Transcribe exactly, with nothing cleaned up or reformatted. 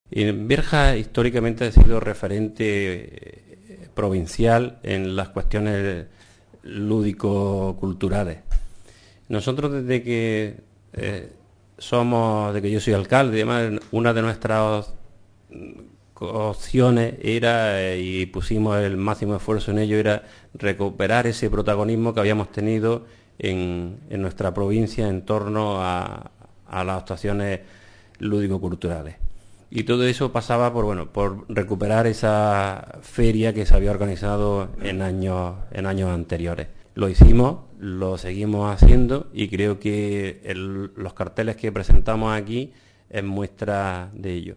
Y Berja históricamente ha sido referente eh, provincial en las cuestiones lúdico-culturales. Nosotros desde que eh, somos, de que yo soy alcalde, y además una de nuestras opciones era, eh, y pusimos el máximo esfuerzo en ello, era recuperar ese protagonismo que habíamos tenido en, en nuestra provincia en torno a, a las actuaciones lúdico-culturales. Y todo eso pasaba por bueno por recuperar esa feria que se había organizado en años en años anteriores. Lo hicimos, lo seguimos haciendo y creo que el, los carteles que presentamos aquí es muestra de ello.